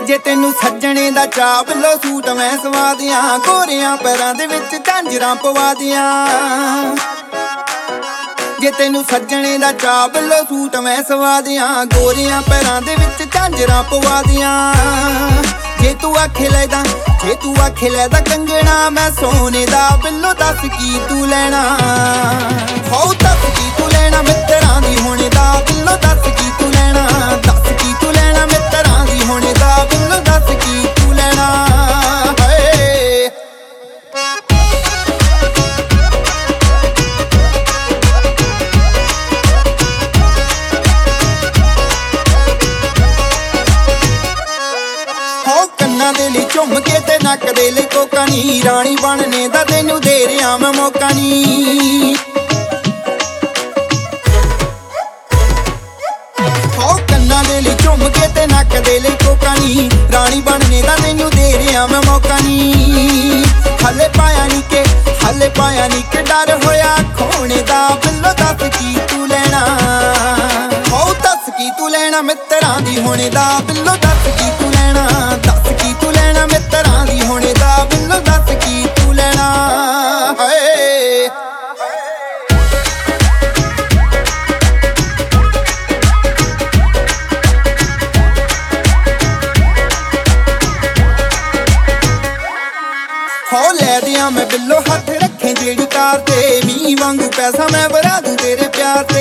ਜੇ ਤੈਨੂੰ ਸੱਜਣੇ ਦਾ ਚਾਅ ਬਿੱਲੋ ਸੂਟ ਮੈਂ ਸਵਾ ਦਿਆਂ, ਗੋਰਿਆਂ ਪੈਰਾਂ ਦੇ ਵਿੱਚ ਝਾਂਜਰਾਂ ਪਵਾ ਦਿਆਂ। ਜੇ ਤੈਨੂੰ ਸੱਜਣੇ ਦਾ ਚਾਅ ਬਿੱਲੋ ਸੂਟ ਮੈਂ ਸਵਾ ਦਿਆਂ, ਗੋਰਿਆਂ ਪੈਰਾਂ ਦੇ ਵਿੱਚ ਝਾਂਜਰਾਂ ਪਵਾ ਦਿਆਂ। ਜੇ ਤੂੰ ਆਖੇ ਲੈਦਾ ਕੰਗਣਾ ਮੈਂ ਸੋਨੇ ਦਾ, ਬਿੱਲੋ ਦੱਸ ਕੀ ਤੂੰ ਲੈਣਾ। ਹੋ ਦੱਸ ਕੀ ਤੂੰ ਲੈਣਾ ਮਿੱਤਰਾਂ ਦੀ ਹੋਣੇ ਦਾ, ਬਿੱਲੋ ਦੱਸ ਕੀ ਤੂੰ ਲੈਣਾ। ਦੱਸ ਕੀ ਤੂੰ ਲੈਣਾ ਮਿੱਤਰਾਂ ਦੀ ਹੋਣੇ ਦਾ, ਬਿੱਲੋ ਦੱਸ ਕੀ ਤੂੰ ਲੈਣਾ। ਕੰਨਾਂ ਦੇ ਲਈ ਝੁੰਮ ਕੇ ਤੇ ਨੱਕ ਦੇ ਲਈ ਕੋਕਾ ਨੀ, ਰਾਣੀ ਬਣਨੇ ਦਾ ਤੈਨੂੰ ਦੇ ਰਿਹਾ ਮੈਂ ਮੌਕਾ ਨੀ। ਕੰਨਾਂ ਦੇ ਲਈ ਝੁੰਮ ਕੇ ਤੇ ਨੱਕ ਦੇ ਲਈ ਕੋਕਾ ਨੀ, ਰਾਣੀ ਬਣਨੇ ਦਾ ਤੈਨੂੰ ਦੇ ਰਿਹਾ ਮੈਂ ਮੌਕਾ ਨੀ। ਹਲੇ ਪਾਇਆ ਨੀ ਕਿ ਡਰ ਹੋਇਆ ਖੋਣੇ ਦਾ, ਬਿੱਲੋ ਦੱਸ ਕੀ ਤੂੰ ਲੈਣਾ। ਹੋ ਦੱਸ ਕੀ ਤੂੰ ਲੈਣਾ ਮਿੱਤਰਾਂ ਦੀ ਹੋਣੇ ਦਾ, ਬਿੱਲੋ ਦੱਸ ਕੀ ਤੂੰ ਲੈਣਾ। ਦੱਸ ਕੀ ਤੂੰ ਲੈਣਾ ਮਿੱਤਰਾਂ ਦੀ ਹੋਣੇ ਦਾ, ਬਿੱਲੋ ਦੱਸ ਕੀ ਤੂੰ ਲੈਣਾ। ਹੋ ਲੈ ਦਿਆਂ ਮੈਂ ਬਿੱਲੋ ਹੱਥ ਰੱਖੇ ਜਿਹੜੀ ਕਾਰ ਤੇ, ਮੀਂਹ ਵਾਂਗੂ ਪੈਸਾ ਮੈਂ ਵਰਾ ਦੂੰ ਤੇਰੇ ਪਿਆਰ ਤੇ।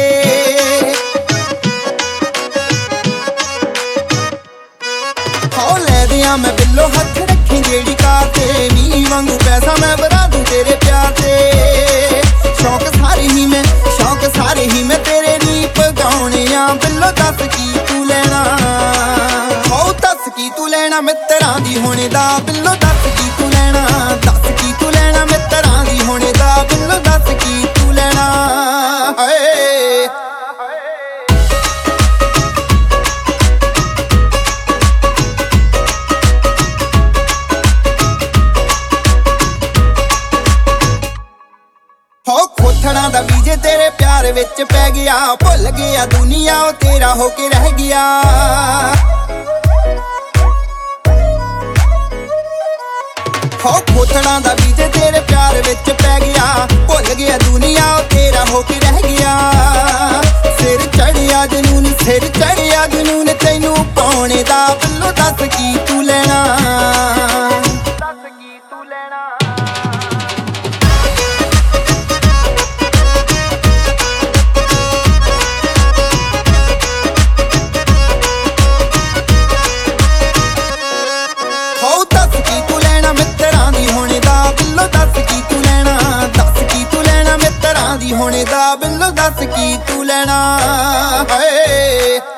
ਹੋ ਲੈ ਦਿਆਂ ਮੈਂ ਬਿੱਲੋ ਹੱਥ ਰੱਖੇ ਜਿਹੜੀ ਕਾਰ ਤੇ, ਮੀਂਹ ਵਾਂਗੂ ਪੈਸਾ ਮੈਂ ਵਰਾ ਦੂੰ ਤੇਰੇ ਪਿਆਰ ਤੇ। ਸ਼ੌਕ ਸਾਰੇ ਹੀ ਮੈਂ ਤੇਰੇ ਨੀ ਪਗਾਉਣੇ ਆ, ਬਿੱਲੋ ਦੱਸ ਕੀ ਤੂੰ ਲੈਣਾ। ਹੋ ਦੱਸ ਕੀ ਤੂੰ ਲੈਣਾ ਮਿੱਤਰਾਂ ਦੀ ਹੋਣੇ ਦਾ, ਬਿੱਲੋ ਦੱਸ ਕੀ ਤੂੰ ਲੈਣਾ। ਦੱਸ ਕੀ ਤੂੰ ਲੈਣਾ ਮਿੱਤਰਾਂ ਦੀ ਹੋਣੇ ਦਾ, ਬਿੱਲੋ ਦੱਸ ਕੀ ਤੂੰ ਲੈਣਾ। ਹੋ ਖੋਥੜਾਂ ਦਾ ਬੀਜੇ ਤੇਰੇ ਪਿਆਰ ਵਿੱਚ ਪੈ ਗਿਆ, ਭੁੱਲ ਗਿਆ ਦੁਨੀਆ ਉਹ ਤੇਰਾ ਹੋ ਕੇ ਰਹਿ ਗਿਆ। ਹੋ ਖੋਥੜਾਂ ਦਾ ਬੀਜੇ ਤੇਰੇ ਪਿਆਰ ਵਿੱਚ ਪੈ ਗਿਆ, ਭੁੱਲ ਗਿਆ ਦੁਨੀਆ ਉਹ ਤੇਰਾ ਹੋ ਕੇ ਰਹਿ ਗਿਆ। ਸਿਰ ਚੜਿਆ ਜਨੂਨ ਤੈਨੂੰ ਪਾਉਣੇ ਦਾ, ਬਿੱਲੋ ਦੱਸ ਕੀ ਤੂੰ ਲੈਣਾ। ਦੱਸ ਕੀ ਤੂੰ ਲੈਣਾ। ਮਿੱਤਰਾਂ ਦੀ ਹੋਣੇ ਦਾ, ਬਿੱਲੋ ਦੱਸ ਕੀ ਤੂੰ ਲੈਣਾ। ਦੱਸ ਕੀ ਤੂੰ ਲੈਣਾ ਮਿੱਤਰਾਂ ਦੀ ਹੋਣੇ ਦਾ, ਬਿੱਲੋ ਦੱਸ ਕੀ ਤੂੰ ਲੈਣਾ।